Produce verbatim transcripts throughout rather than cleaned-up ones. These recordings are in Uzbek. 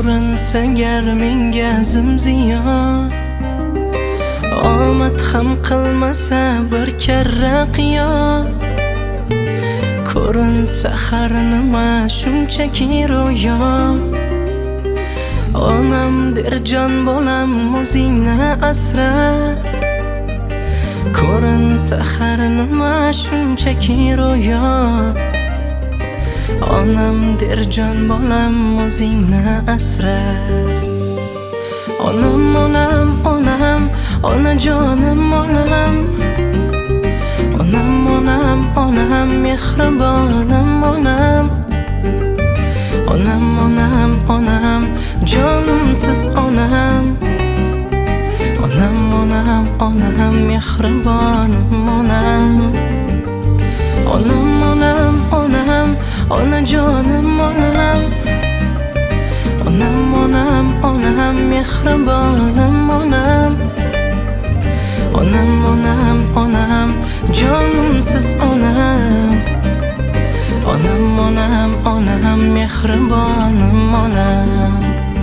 ko'rinsa gar menga zimziyo, omad ham qilmasa bir karra qiyo. Ko'rinsa har nima shunchaki ro'yo, onam der jon bolam o'zingni asra. Ko'rinsa har nima shunchaki ro'yo, onam der jon bolam o'zingni asra. Onam onam onam onajonim onam, onam onam onam mehribonim onam, onam onam onam jonimsiz onam, onam onam onam mehribonim onam, onam onam onam onajonim onam, onam onam onam mehribonim onam, onam onam onam jonimsiz onam, onam onam onam mehribonim onam.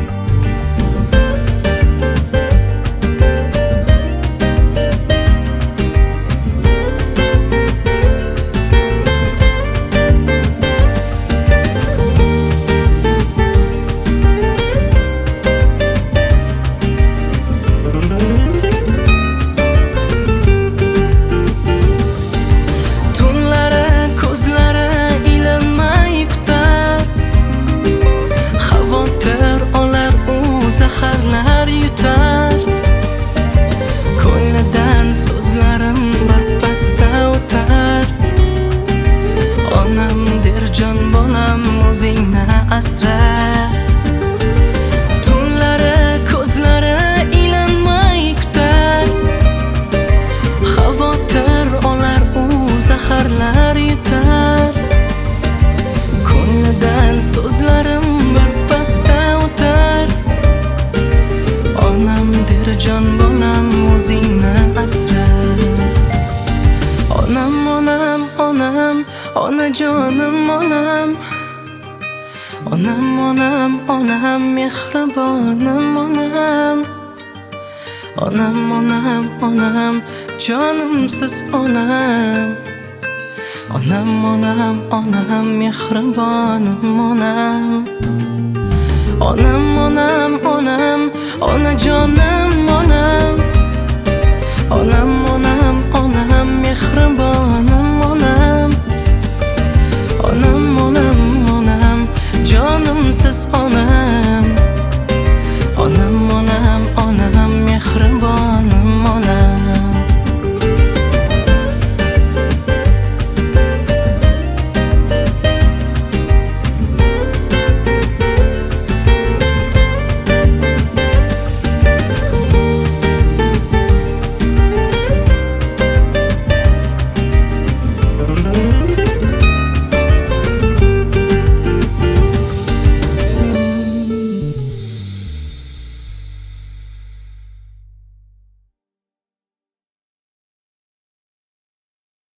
Zaharlar yutar, ko'nglidan so'zlarim birpasda o'tar. Onam der jon bolam o'zingni asra. Tunlari ko'zlari ilinmay kutar, xavotir olar u zaharlar yutar. Ko'nglidan so'zlarim birpasda o'tar. Onam der jon bolam o'zingni asra. Onam onam onam onajonim onam, onam onam onam mehribonim onam, onam onam onam jonimsiz onam, onam onam onam mehribonim onam, onam onam onam onajonim onam, onam